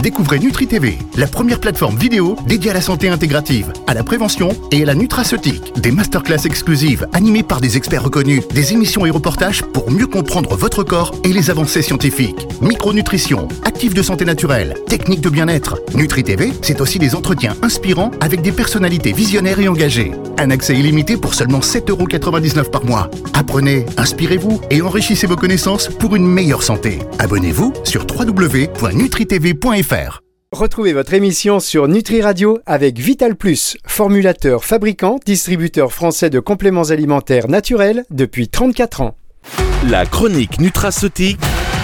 Découvrez Nutri TV, la première plateforme vidéo dédiée à la santé intégrative, à la prévention et à la nutraceutique. Des masterclass exclusives animées par des experts reconnus, des émissions et reportages pour mieux comprendre votre corps et les avancées scientifiques. Micronutrition, actifs de santé naturelle, techniques de bien-être. Nutri TV, c'est aussi des entretiens inspirants avec des personnalités visionnaires et engagées. Un accès illimité pour seulement 7,99 € par mois. Apprenez, inspirez-vous et enrichissez vos connaissances pour une meilleure santé. Abonnez-vous sur www.nutritv.fr. Retrouvez votre émission sur Nutri Radio avec Vital Plus, formulateur, fabricant, distributeur français de compléments alimentaires naturels depuis 34 ans. La chronique nutraceutique,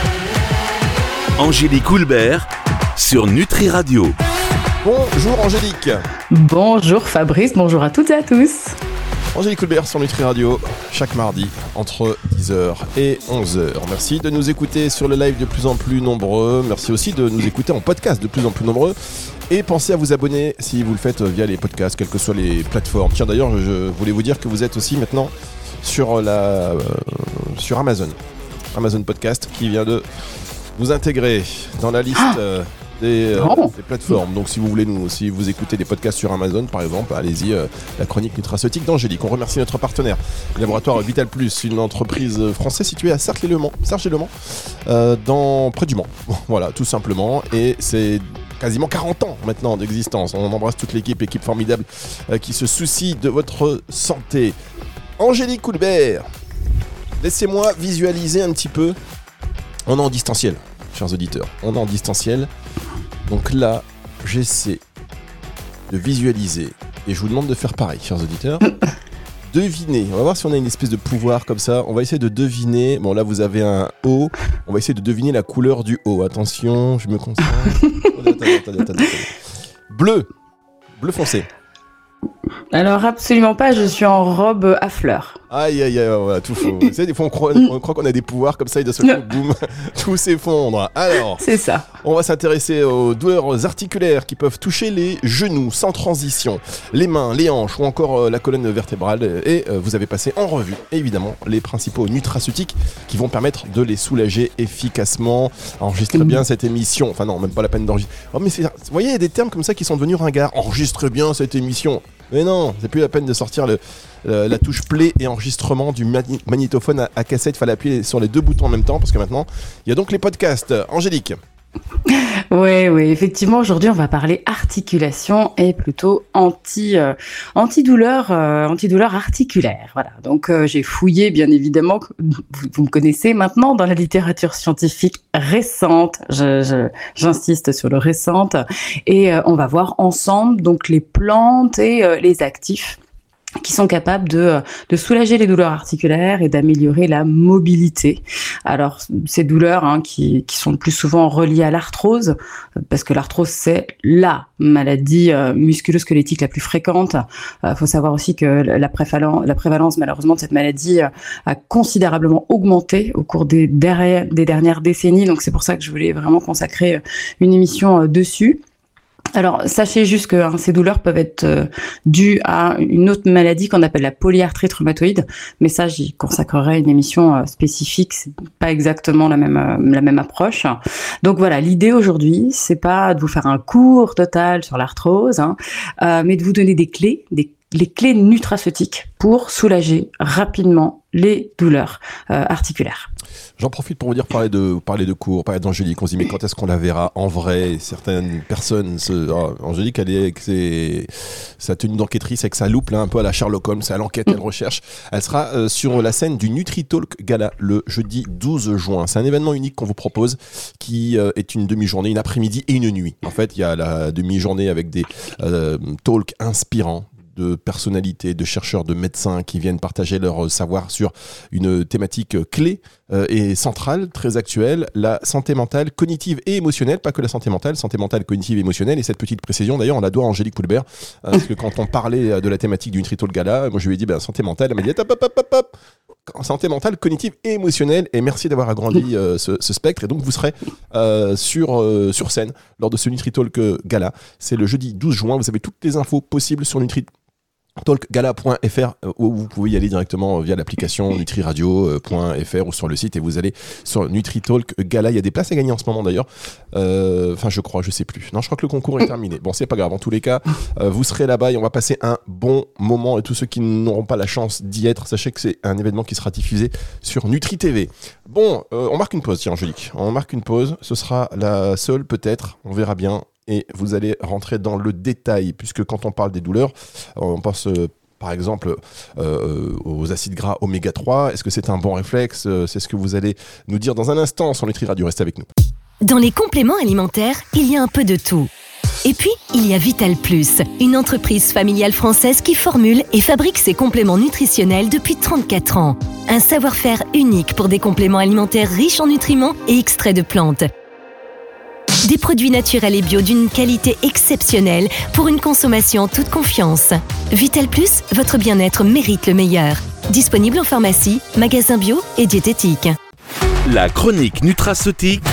Angélique Houlbert sur Nutri Radio. Bonjour Angélique. Bonjour Fabrice, bonjour à toutes et à tous. Angélique Houlbert sur Nutri Radio, chaque mardi entre 10h et 11h. Merci de nous écouter sur le live de plus en plus nombreux. Merci aussi de nous écouter en podcast de plus en plus nombreux. Et pensez à vous abonner si vous le faites via les podcasts, quelles que soient les plateformes. Tiens d'ailleurs, je voulais vous dire que vous êtes aussi maintenant sur Amazon. Amazon Podcast qui vient de vous intégrer dans la liste des plateformes. Donc si vous écoutez des podcasts sur Amazon par exemple, allez-y, la chronique nutraceutique d'Angélique. On remercie notre partenaire, le laboratoire Vital Plus, une entreprise française située à Sarcelles-et-le-Mans, près du Mans. Voilà, tout simplement. Et c'est quasiment 40 ans maintenant d'existence. On embrasse toute l'équipe formidable qui se soucie de votre santé. Angélique Houlbert, laissez-moi visualiser un petit peu. On est en distanciel, chers auditeurs. On est en distanciel. Donc là, j'essaie de visualiser. Et je vous demande de faire pareil, chers auditeurs. Deviner. On va voir si on a une espèce de pouvoir comme ça. On va essayer de deviner. Bon, là, vous avez un O. On va essayer de deviner la couleur du O. Attention, je me concentre. Attendez. Bleu. Bleu foncé. Alors absolument pas, je suis en robe à fleurs. Aïe, voilà, tout faux. Tu sais, des fois on croit qu'on a des pouvoirs comme ça et de ce coup, boum, tout s'effondre. Alors, c'est ça. On va s'intéresser aux douleurs articulaires qui peuvent toucher les genoux sans transition, les mains, les hanches ou encore la colonne vertébrale. Et vous avez passé en revue, évidemment, les principaux nutraceutiques qui vont permettre de les soulager efficacement. Enregistrez bien cette émission. Enfin non, même pas la peine d'enregistrer. Oh, mais vous voyez, il y a des termes comme ça qui sont devenus ringards. Enregistrez bien cette émission. Mais non, c'est plus la peine de sortir la touche play et enregistrement du magnétophone à cassette. Il fallait appuyer sur les deux boutons en même temps parce que maintenant, il y a donc les podcasts. Angélique. Oui, effectivement, aujourd'hui, on va parler articulation et plutôt antidouleur articulaire. Voilà. Donc, j'ai fouillé, bien évidemment, vous me connaissez maintenant, dans la littérature scientifique récente. J'insiste sur le récente. Et on va voir ensemble donc les plantes et les actifs qui sont capables de soulager les douleurs articulaires et d'améliorer la mobilité. Alors, ces douleurs qui sont le plus souvent reliées à l'arthrose, parce que l'arthrose, c'est la maladie musculo-squelettique la plus fréquente. Faut savoir aussi que la prévalence, malheureusement, de cette maladie a considérablement augmenté au cours des dernières décennies. Donc, c'est pour ça que je voulais vraiment consacrer une émission dessus. Alors, sachez juste que ces douleurs peuvent être dues à une autre maladie qu'on appelle la polyarthrite rhumatoïde, mais ça, j'y consacrerai une émission spécifique. C'est pas exactement la même approche. Donc voilà, l'idée aujourd'hui, c'est pas de vous faire un cours total sur l'arthrose, mais de vous donner des clés, les clés nutraceutiques pour soulager rapidement les douleurs articulaires. J'en profite pour vous dire, parler de cours, parler d'Angélique. On se dit, mais quand est-ce qu'on la verra en vrai? Certaines personnes, Angélique, elle est avec sa tenue d'enquêtrice, avec sa loupe, là, un peu à la Sherlock Holmes, à l'enquête, elle recherche. Elle sera sur la scène du NutriTalk Gala le jeudi 12 juin. C'est un événement unique qu'on vous propose qui est une demi-journée, une après-midi et une nuit. En fait, il y a la demi-journée avec des talks inspirants de personnalités, de chercheurs, de médecins qui viennent partager leur savoir sur une thématique clé et centrale, très actuelle, la santé mentale, cognitive et émotionnelle, pas que la santé mentale, cognitive et émotionnelle. Et cette petite précision, d'ailleurs, on la doit à Angélique Houlbert, parce que quand on parlait de la thématique du NutriTalk Gala, moi je lui ai dit santé mentale, elle m'a dit hop, santé mentale, cognitive et émotionnelle. Et merci d'avoir agrandi ce spectre. Et donc vous serez sur scène lors de ce NutriTalk Gala. C'est le jeudi 12 juin. Vous avez toutes les infos possibles sur talkgala.fr où vous pouvez y aller directement via l'application nutriradio.fr ou sur le site et vous allez sur NutriTalk Gala. Il y a des places à gagner en ce moment d'ailleurs. Enfin, je sais plus. Non, je crois que le concours est terminé. Bon, c'est pas grave. En tous les cas, vous serez là-bas et on va passer un bon moment. Et tous ceux qui n'auront pas la chance d'y être, sachez que c'est un événement qui sera diffusé sur Nutri TV. Bon, on marque une pause, tiens, Angélique. On marque une pause. Ce sera la seule, peut-être. On verra bien. Et vous allez rentrer dans le détail, puisque quand on parle des douleurs, on pense par exemple aux acides gras oméga 3. Est-ce que c'est un bon réflexe ? C'est ce que vous allez nous dire dans un instant sur Nutri Radio. Restez avec nous. Dans les compléments alimentaires, il y a un peu de tout. Et puis, il y a Vital Plus, une entreprise familiale française qui formule et fabrique ses compléments nutritionnels depuis 34 ans. Un savoir-faire unique pour des compléments alimentaires riches en nutriments et extraits de plantes. Des produits naturels et bio d'une qualité exceptionnelle pour une consommation en toute confiance. Vital Plus, votre bien-être mérite le meilleur. Disponible en pharmacie, magasin bio et diététique. La chronique nutraceutique,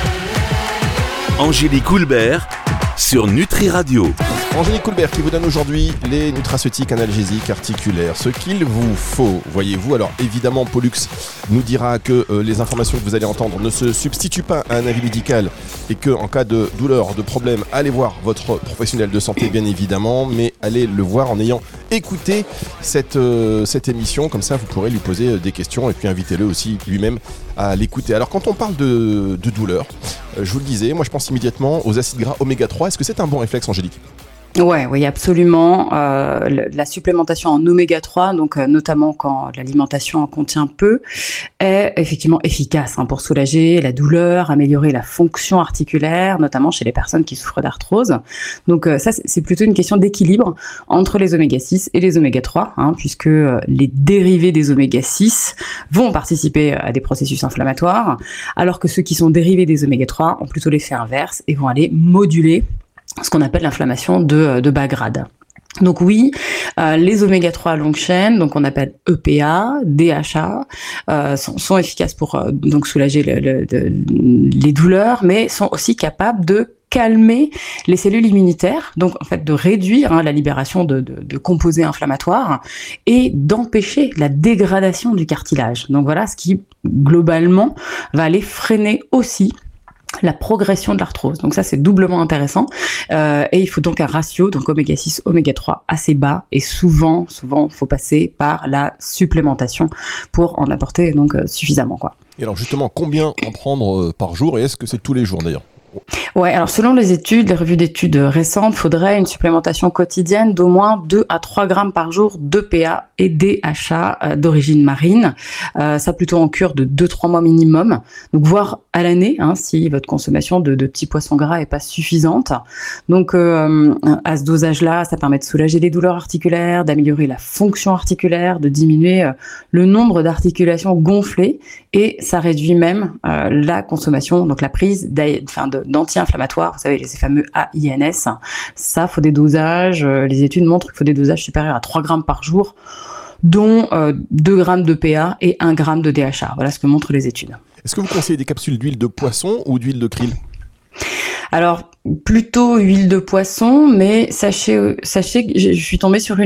Angélique Houlbert sur Nutri Radio. Angélique Houlbert qui vous donne aujourd'hui les nutraceutiques analgésiques articulaires, ce qu'il vous faut, voyez-vous. Alors évidemment, Pollux nous dira que les informations que vous allez entendre ne se substituent pas à un avis médical et que en cas de douleur, de problème, allez voir votre professionnel de santé bien évidemment, mais allez le voir en ayant écouté cette émission, comme ça vous pourrez lui poser des questions et puis invitez-le aussi lui-même à l'écouter. Alors quand on parle de douleur, je vous le disais, moi je pense immédiatement aux acides gras oméga 3. Est-ce que c'est un bon réflexe, Angélique ? Oui, absolument. La supplémentation en oméga 3, donc notamment quand l'alimentation en contient peu, est effectivement efficace pour soulager la douleur, améliorer la fonction articulaire, notamment chez les personnes qui souffrent d'arthrose. Donc ça, c'est plutôt une question d'équilibre entre les oméga 6 et les oméga 3, puisque les dérivés des oméga 6 vont participer à des processus inflammatoires, alors que ceux qui sont dérivés des oméga 3 ont plutôt l'effet inverse et vont aller moduler ce qu'on appelle l'inflammation de bas grade. Donc oui, les oméga 3 à longue chaîne, donc on appelle EPA, DHA, sont efficaces pour donc soulager les douleurs, mais sont aussi capables de calmer les cellules immunitaires, donc en fait de réduire la libération de composés inflammatoires et d'empêcher la dégradation du cartilage. Donc voilà, ce qui globalement va aller freiner aussi la progression de l'arthrose. Donc ça, c'est doublement intéressant. Et il faut donc un ratio, donc oméga 6, oméga 3 assez bas. Et souvent, faut passer par la supplémentation pour en apporter donc suffisamment, quoi. Et alors justement, combien en prendre par jour et est-ce que c'est tous les jours d'ailleurs ? Ouais, alors selon les revues d'études récentes, il faudrait une supplémentation quotidienne d'au moins 2 à 3 grammes par jour d'EPA et DHA d'origine marine. Ça plutôt en cure de 2-3 mois minimum. Donc voire à l'année, si votre consommation de petits poissons gras est pas suffisante. Donc à ce dosage-là, ça permet de soulager les douleurs articulaires, d'améliorer la fonction articulaire, de diminuer le nombre d'articulations gonflées et ça réduit même la consommation, donc la prise d'anti-inflammatoires, vous savez, les fameux AINS. Ça, faut des dosages, les études montrent qu'il faut des dosages supérieurs à 3 grammes par jour, dont 2 grammes de PA et 1 gramme de DHA. Voilà ce que montrent les études. Est-ce que vous conseillez des capsules d'huile de poisson ou d'huile de krill ? Alors, plutôt huile de poisson, mais sachez que je suis tombée sur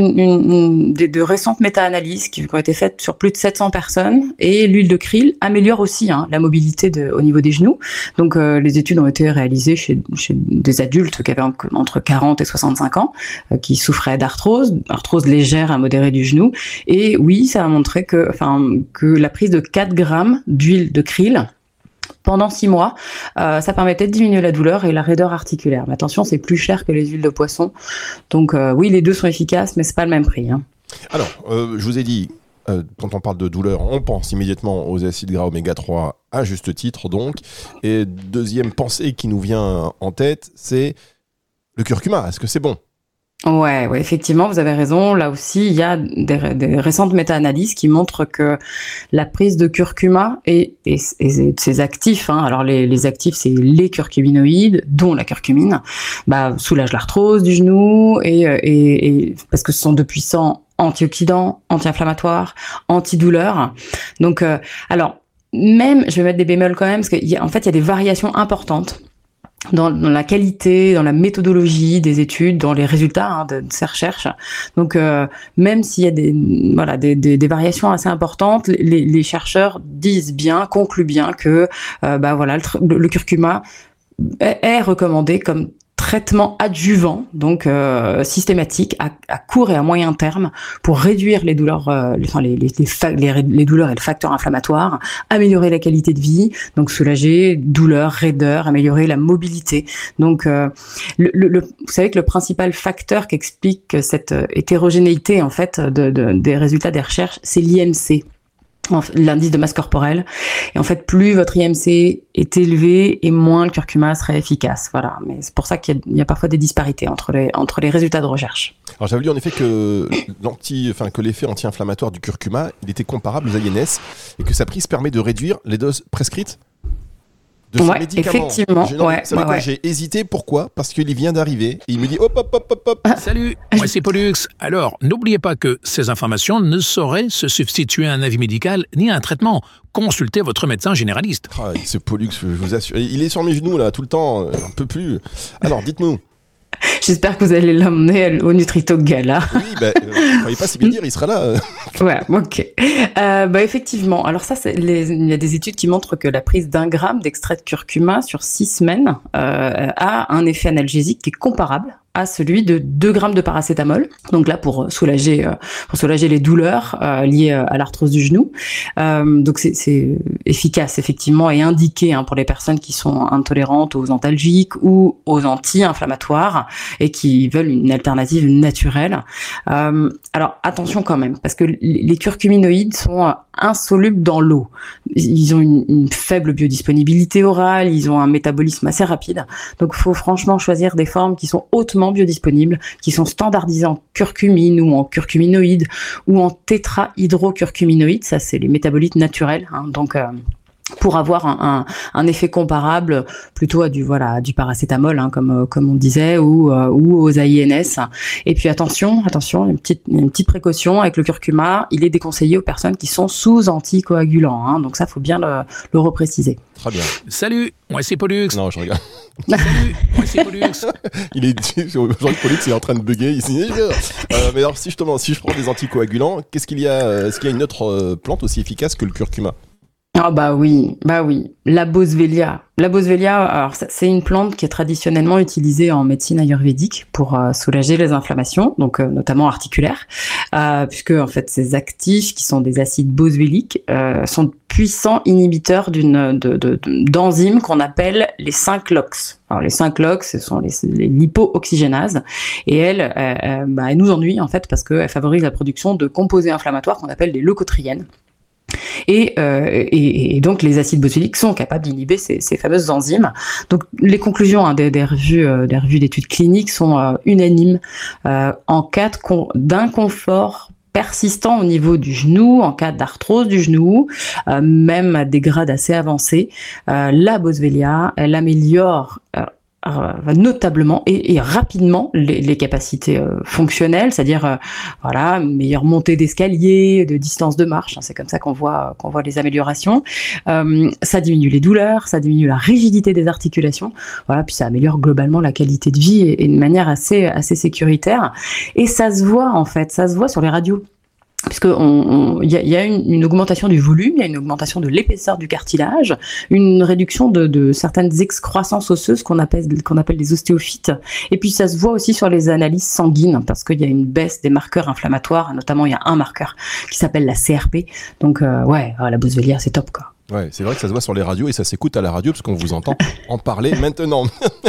de récentes méta-analyses qui ont été faites sur plus de 700 personnes, et l'huile de krill améliore aussi la mobilité au niveau des genoux. Donc, les études ont été réalisées chez des adultes qui avaient entre 40 et 65 ans, qui souffraient arthrose légère à modérée du genou. Et oui, ça a montré que la prise de 4 grammes d'huile de krill pendant 6 mois, ça permettait de diminuer la douleur et la raideur articulaire. Mais attention, c'est plus cher que les huiles de poisson. Donc oui, les deux sont efficaces, mais c'est pas le même prix. Alors, je vous ai dit, quand on parle de douleur, on pense immédiatement aux acides gras oméga 3, à juste titre donc. Et deuxième pensée qui nous vient en tête, c'est le curcuma. Est-ce que c'est bon ? Ouais, effectivement, vous avez raison. Là aussi, il y a des récentes méta-analyses qui montrent que la prise de curcuma et ses actifs, alors les actifs, c'est les curcuminoïdes, dont la curcumine, soulage l'arthrose du genou et parce que ce sont de puissants antioxydants, anti-inflammatoires, antidouleurs. Donc, alors même, je vais mettre des bémols quand même, parce qu'en fait, il y a des variations importantes dans la qualité, dans la méthodologie des études, dans les résultats de ces recherches. Donc, même s'il y a des variations assez importantes, les chercheurs concluent bien que le curcuma est recommandé comme traitement adjuvant, donc systématique à court et à moyen terme pour réduire les douleurs, les douleurs et le facteur inflammatoire, améliorer la qualité de vie, donc soulager douleur, raideur, améliorer la mobilité. Donc vous savez que le principal facteur qui explique cette hétérogénéité en fait des résultats des recherches, c'est l'IMC. L'indice de masse corporelle. Et en fait, plus votre IMC est élevé et moins le curcuma serait efficace. Voilà. Mais c'est pour ça qu'il y a parfois des disparités entre les résultats de recherche. Alors, j'avais lu en effet que l'effet anti-inflammatoire du curcuma, il était comparable aux INS et que sa prise permet de réduire les doses prescrites de ce médicament. Effectivement. J'ai hésité. Pourquoi ? Parce qu'il vient d'arriver et il me dit hop. Salut, moi c'est Pollux. Alors, n'oubliez pas que ces informations ne sauraient se substituer à un avis médical ni à un traitement. Consultez votre médecin généraliste. Ah, ce Pollux, je vous assure, il est sur mes genoux là tout le temps, un peu plus. Alors, dites-nous. J'espère que vous allez l'emmener au Nutritalk Gala. Oui, ne croyez pas si bien dire, il sera là. Ouais, ok. Effectivement. Alors ça, il y a des études qui montrent que la prise d'1 gramme d'extrait de curcuma sur 6 semaines a un effet analgésique qui est comparable à celui de 2 grammes de paracétamol. Donc là, pour soulager les douleurs liées à l'arthrose du genou. Donc c'est efficace, effectivement, et indiqué pour les personnes qui sont intolérantes aux antalgiques ou aux anti-inflammatoires et qui veulent une alternative naturelle. Alors attention quand même, parce que les curcuminoïdes sont insolubles dans l'eau. Ils ont une faible biodisponibilité orale, ils ont un métabolisme assez rapide. Donc il faut franchement choisir des formes qui sont hautement biodisponibles, qui sont standardisées en curcumine ou en curcuminoïdes ou en tétrahydrocurcuminoïdes. Ça, c'est les métabolites naturels. Donc pour avoir un effet comparable plutôt à du paracétamol, comme on disait, ou aux AINS. Et puis attention, une petite précaution avec le curcuma, il est déconseillé aux personnes qui sont sous anticoagulants. Donc ça, faut bien le repréciser. Très bien. Salut, moi c'est Pollux. Non, je regarde. Salut, moi c'est Pollux. Jean-Luc Pollux, il est en train de bugger ici. Mais alors, si je prends des anticoagulants, qu'est-ce qu'il y a ? Est-ce qu'il y a une autre plante aussi efficace que le curcuma ? Ah bah oui, la boswellia. La boswellia, alors c'est une plante qui est traditionnellement utilisée en médecine ayurvédique pour soulager les inflammations, donc notamment articulaires, puisque en fait ces actifs qui sont des acides boswelliques sont de puissants inhibiteurs d'enzymes qu'on appelle les 5-LOX. Alors les 5-LOX, ce sont les lipo-oxygénases, et elles nous ennuient en fait parce qu'elles favorisent la production de composés inflammatoires qu'on appelle des leucotriènes. Et donc les acides boswelliques sont capables d'inhiber ces fameuses enzymes. Donc les conclusions des revues d'études cliniques sont unanimes en cas d'inconfort persistant au niveau du genou, en cas d'arthrose du genou, même à des grades assez avancés. La boswellia, elle améliore notablement et rapidement les capacités fonctionnelles, c'est-à-dire meilleure montée d'escalier, de distance de marche, c'est comme ça qu'on voit les améliorations. Ça diminue les douleurs, ça diminue la rigidité des articulations, puis ça améliore globalement la qualité de vie et de manière assez sécuritaire. Et ça se voit sur les radios. Puisque il y a une augmentation du volume, il y a une augmentation de l'épaisseur du cartilage, une réduction de certaines excroissances osseuses qu'on appelle des ostéophytes. Et puis ça se voit aussi sur les analyses sanguines, parce qu'il y a une baisse des marqueurs inflammatoires, notamment il y a un marqueur qui s'appelle la CRP. Donc la boswellia, c'est top, quoi. Ouais, c'est vrai que ça se voit sur les radios et ça s'écoute à la radio parce qu'on vous entend en parler maintenant.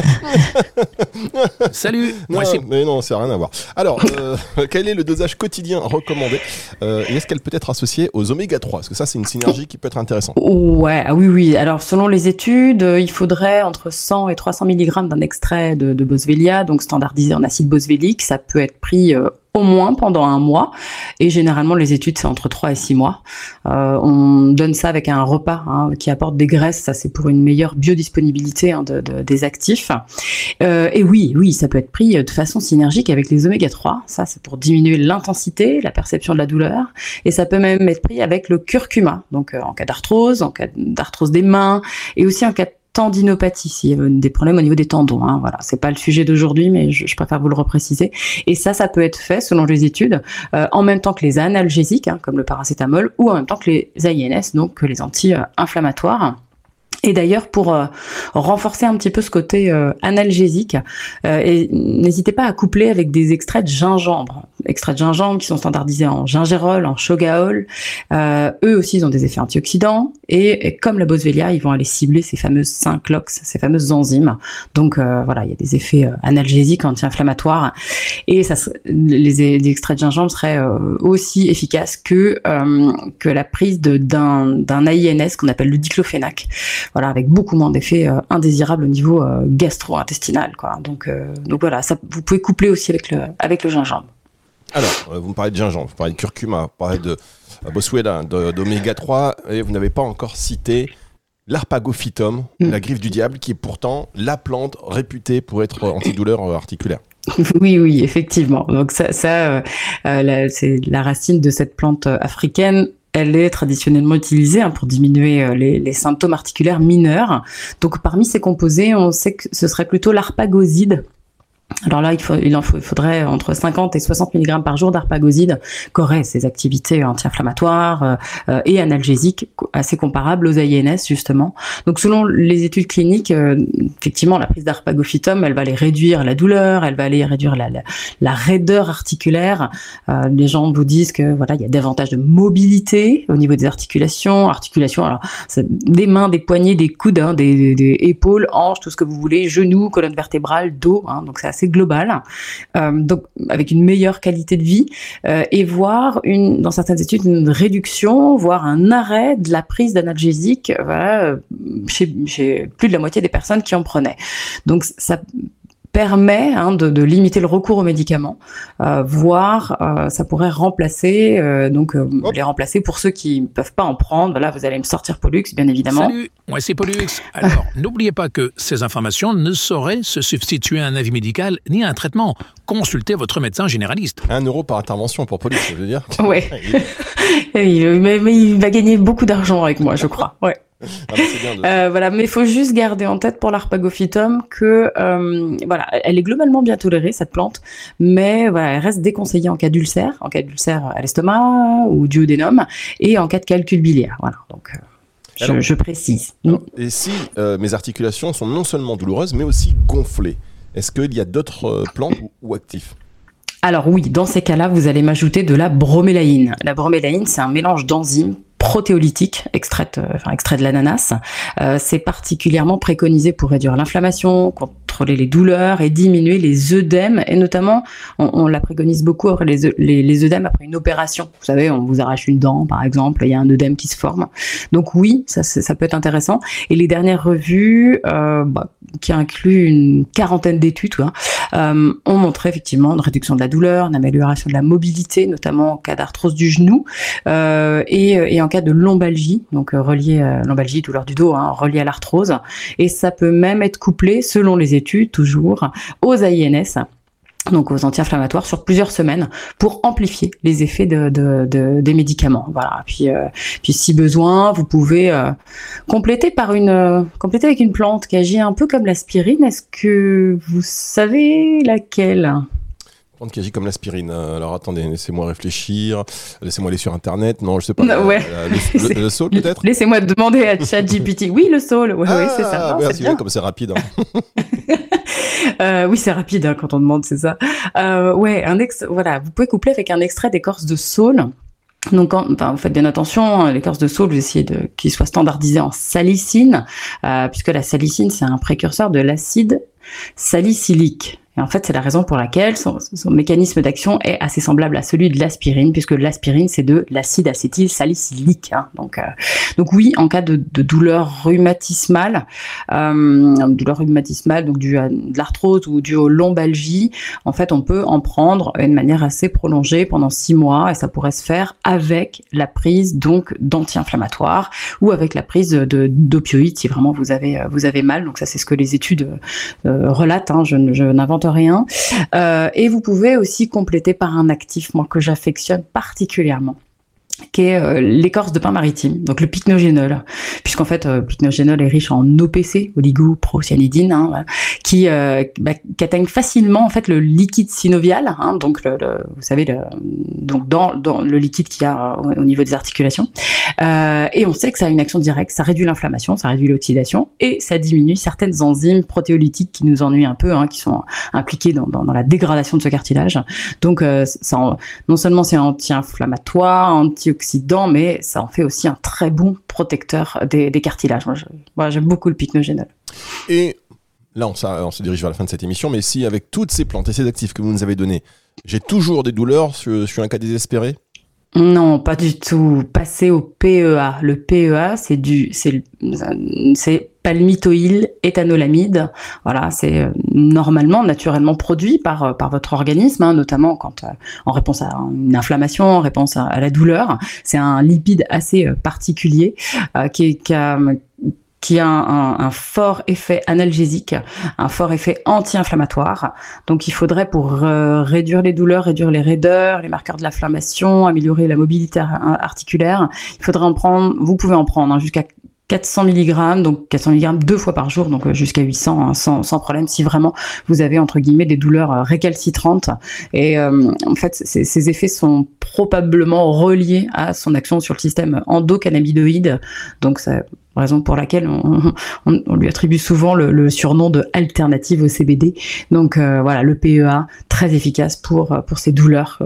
Salut, moi c'est... Mais non, ça n'a rien à voir. Alors, quel est le dosage quotidien recommandé et est-ce qu'elle peut être associée aux oméga 3 ? Parce que ça, c'est une synergie qui peut être intéressante. Oui. Alors, selon les études, il faudrait entre 100 et 300 mg d'un extrait de boswellia, donc standardisé en acide boswellique. Ça peut être pris au moins pendant 1 mois, et généralement les études c'est entre 3 et 6 mois. On donne ça avec un repas qui apporte des graisses, ça c'est pour une meilleure biodisponibilité des actifs. Et oui, ça peut être pris de façon synergique avec les oméga 3, ça c'est pour diminuer l'intensité, la perception de la douleur, et ça peut même être pris avec le curcuma, donc en cas d'arthrose des mains, et aussi en cas de tendinopathie, s'il y a des problèmes au niveau des tendons. Hein, voilà, c'est pas le sujet d'aujourd'hui, mais je préfère vous le repréciser. Et ça peut être fait, selon les études, en même temps que les analgésiques, hein, comme le paracétamol, ou en même temps que les AINS, donc les anti-inflammatoires. Et d'ailleurs, pour renforcer un petit peu ce côté analgésique, et n'hésitez pas à coupler avec des extraits de gingembre. Extraits de gingembre qui sont standardisés en gingérol, en shogaol. Eux aussi, ils ont des effets antioxydants. Et comme la boswellia, ils vont aller cibler ces fameuses 5-LOX, ces fameuses enzymes. Donc voilà, il y a des effets analgésiques, anti-inflammatoires. Et les extraits de gingembre seraient aussi efficaces que la prise d'un AINS qu'on appelle le diclofénac. Voilà, avec beaucoup moins d'effets indésirables au niveau gastro-intestinal, quoi. Donc voilà, ça, vous pouvez coupler aussi avec le gingembre. Alors, vous me parlez de gingembre, vous parlez de curcuma, vous parlez de boswellia, d'oméga 3, et vous n'avez pas encore cité l'arpagophytum, la griffe du diable, qui est pourtant la plante réputée pour être antidouleur articulaire. Oui, effectivement. Donc c'est la racine de cette plante africaine. Elle est traditionnellement utilisée pour diminuer les symptômes articulaires mineurs. Donc parmi ces composés, on sait que ce serait plutôt l'arpagoside. Alors là, il faudrait entre 50 et 60 mg par jour d'arpagoside, qui aurait ses activités anti-inflammatoires et analgésiques assez comparables aux AINS, justement. Donc selon les études cliniques, effectivement, la prise d'arpagophytum, elle va aller réduire la douleur, elle va aller réduire la raideur articulaire. Les gens vous disent que voilà, il y a davantage de mobilité au niveau des articulations. Alors c'est des mains, des poignets, des coudes, hein, des épaules, hanches, tout ce que vous voulez, genoux, colonne vertébrale, dos. Hein, donc c'est assez global, donc avec une meilleure qualité de vie, et voir dans certaines études une réduction, voire un arrêt de la prise d'analgésiques, voilà, chez plus de la moitié des personnes qui en prenaient. Donc ça permet de limiter le recours aux médicaments, voire ça pourrait remplacer, les remplacer pour ceux qui ne peuvent pas en prendre. Là, vous allez me sortir Pollux, bien évidemment. Salut, moi c'est Pollux. Alors, n'oubliez pas que ces informations ne sauraient se substituer à un avis médical ni à un traitement. Consultez votre médecin généraliste. 1 € par intervention pour Pollux, je veux dire. Ouais. mais il va gagner beaucoup d'argent avec moi, je crois. Ouais. Voilà, mais il faut juste garder en tête pour l'arpagophytum que voilà, elle est globalement bien tolérée, cette plante, mais voilà, elle reste déconseillée en cas d'ulcère à l'estomac ou duodénum, et en cas de calcul biliaire. Voilà, donc je précise. Et si mes articulations sont non seulement douloureuses, mais aussi gonflées, est-ce qu'il y a d'autres plantes ou actifs ? Alors oui, dans ces cas-là, vous allez m'ajouter de la bromélaïne. La bromélaïne, c'est un mélange d'enzymes protéolytiques extrait de l'ananas. C'est particulièrement préconisé pour réduire l'inflammation, contrôler les douleurs et diminuer les œdèmes, et notamment on la préconise beaucoup après les œdèmes après une opération. Vous savez, on vous arrache une dent par exemple, il y a un œdème qui se forme. Donc oui, ça peut être intéressant. Et les dernières revues qui incluent une quarantaine d'études ont montré effectivement une réduction de la douleur, une amélioration de la mobilité, notamment en cas d'arthrose du genou, et en cas de lombalgie, donc lombalgie, douleur du dos, reliée à l'arthrose. Et ça peut même être couplé, selon les études, toujours, aux AINS, donc aux anti-inflammatoires, sur plusieurs semaines, pour amplifier les effets des médicaments. Voilà. Puis si besoin, vous pouvez compléter avec une plante qui agit un peu comme l'aspirine. Est-ce que vous savez laquelle ? Plante qui agit comme l'aspirine. Alors attendez, laissez-moi réfléchir. Laissez-moi aller sur Internet. Non, je sais pas. Ouais. Le saule peut-être. Laissez-moi demander à ChatGPT. Oui, le saule. Oui, c'est ça. Non, c'est bien. Comme c'est rapide. Oui, c'est rapide quand on demande, c'est ça. Voilà, vous pouvez coupler avec un extrait d'écorce de saule. Donc, vous faites bien attention, l'écorce de saule, vous essayez qu'il soit standardisé en salicine, puisque la salicine, c'est un précurseur de l'acide salicylique. Et en fait, c'est la raison pour laquelle son mécanisme d'action est assez semblable à celui de l'aspirine, puisque l'aspirine, c'est de l'acide acétylsalicylique. Donc oui, en cas de douleur rhumatismale, donc due à de l'arthrose ou due aux lombalgies, en fait, on peut en prendre de manière assez prolongée pendant 6 mois, et ça pourrait se faire avec la prise donc d'anti-inflammatoires ou avec la prise d'opioïdes si vraiment vous avez mal. Donc ça, c'est ce que les études relatent. Je n'invente rien. Et vous pouvez aussi compléter par un actif, moi, que j'affectionne particulièrement. qui est l'écorce de pin maritime, donc le pycnogénol, puisqu'en fait le pycnogénol est riche en OPC, oligoprocyanidine, qui atteignent facilement en fait le liquide synovial, donc vous savez donc dans le liquide qu'il y a au niveau des articulations, et on sait que ça a une action directe, ça réduit l'inflammation, ça réduit l'oxydation et ça diminue certaines enzymes protéolytiques qui nous ennuient un peu, qui sont impliquées dans la dégradation de ce cartilage. Donc non seulement c'est anti-inflammatoire, antioxydant, mais ça en fait aussi un très bon protecteur des cartilages. Moi, j'aime beaucoup le pycnogénol. Et là, on se dirige vers la fin de cette émission, mais si avec toutes ces plantes et ces actifs que vous nous avez donnés, j'ai toujours des douleurs, je suis un cas désespéré? Non, pas du tout. Passez au PEA. Le PEA, c'est palmitoyl éthanolamide. Voilà, c'est naturellement produit par votre organisme, notamment quand en réponse à une inflammation, en réponse à la douleur. C'est un lipide assez particulier qui a un fort effet analgésique, un fort effet anti-inflammatoire. Donc il faudrait, pour réduire les douleurs, réduire les raideurs, les marqueurs de l'inflammation, améliorer la mobilité articulaire, vous pouvez en prendre jusqu'à 400 mg, donc 400 mg 2 fois par jour, donc jusqu'à 800 sans problème, si vraiment vous avez entre guillemets des douleurs récalcitrantes. Et en fait, ces effets sont probablement reliés à son action sur le système endocannabinoïde. Donc c'est raison pour laquelle on lui attribue souvent le surnom de alternative au CBD. Donc voilà, le PEA, très efficace pour ces douleurs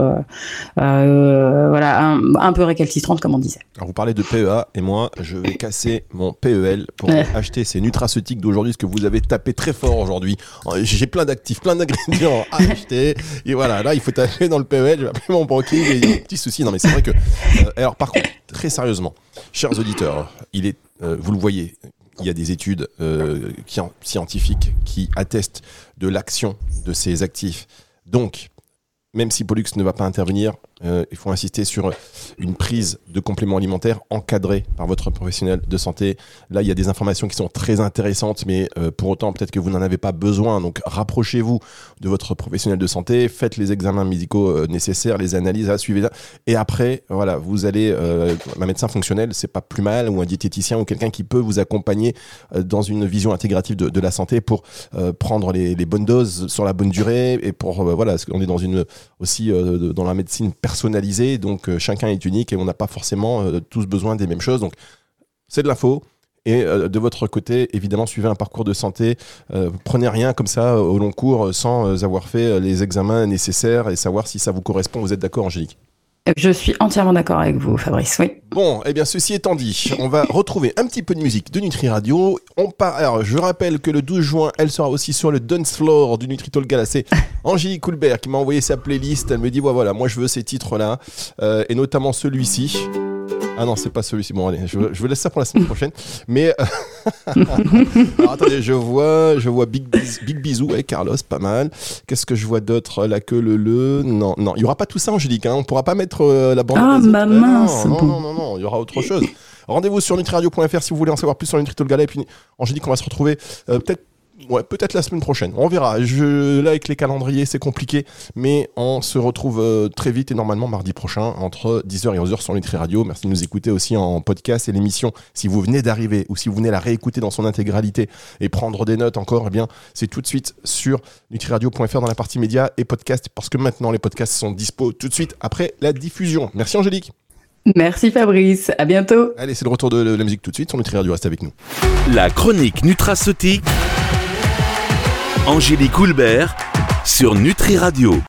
un peu récalcitrantes, comme on disait. Alors vous parlez de PEA et moi je vais casser mon PEL pour acheter ces nutraceutiques d'aujourd'hui, ce que vous avez tapé très fort aujourd'hui. J'ai plein d'actifs, plein d'ingrédients à acheter et voilà, là il faut taper dans le PEL, je vais appeler mon banquier, il y a un petit souci. Non mais c'est vrai que alors par contre, très sérieusement, chers auditeurs, vous le voyez, il y a des études scientifiques qui attestent de l'action de ces actifs. Donc, même si Pollux ne va pas intervenir, il faut insister sur une prise de compléments alimentaires encadrée par votre professionnel de santé. Là, il y a des informations qui sont très intéressantes, mais pour autant, peut-être que vous n'en avez pas besoin. Donc, rapprochez-vous de votre professionnel de santé, faites les examens médicaux nécessaires, les analyses, suivez-la. Et après, voilà, vous allez, un médecin fonctionnel, c'est pas plus mal, ou un diététicien, ou quelqu'un qui peut vous accompagner dans une vision intégrative de la santé pour prendre les bonnes doses sur la bonne durée, et pour, parce qu'on est dans dans la médecine personnalisée, donc chacun est unique et on n'a pas forcément tous besoin des mêmes choses. Donc c'est de l'info. Et de votre côté, évidemment, suivez un parcours de santé. Prenez rien comme ça au long cours sans avoir fait les examens nécessaires et savoir si ça vous correspond. Vous êtes d'accord, Angélique ? Je suis entièrement d'accord avec vous, Fabrice, oui. Bon, eh bien, ceci étant dit, on va retrouver un petit peu de musique de Nutri Radio. Alors, je rappelle que le 12 juin, elle sera aussi sur le dance floor du Nutri-Talk Gala. C'est Angélique Coulbert qui m'a envoyé sa playlist. Elle me dit, voilà, moi je veux ces titres-là, et notamment celui-ci. Ah non, c'est pas celui-ci. Bon, allez, je vous laisse ça pour la semaine prochaine. Mais alors, attendez, je vois Big Bisou avec Carlos, pas mal. Qu'est-ce que je vois d'autre? La queue, Non, il y aura pas tout ça, Angélique. On pourra pas mettre la bande. Ah, ma mince. Non, il y aura autre chose. Rendez-vous sur nutriradio.fr si vous voulez en savoir plus sur le Nutri-Talk Gala. Et puis, Angélique, on va se retrouver peut-être la semaine prochaine. On verra. Là, avec les calendriers, c'est compliqué. Mais on se retrouve très vite et normalement mardi prochain entre 10h et 11h sur Nutri Radio. Merci de nous écouter aussi en podcast et l'émission. Si vous venez d'arriver ou si vous venez la réécouter dans son intégralité et prendre des notes encore, eh bien, c'est tout de suite sur nutriradio.fr dans la partie médias et podcasts, parce que maintenant, les podcasts sont dispo tout de suite après la diffusion. Merci Angélique. Merci Fabrice, à bientôt. Allez, c'est le retour de la musique tout de suite sur Nutri Radio. Reste avec nous. La chronique nutraceutique, Angélique Coulbert sur Nutri Radio.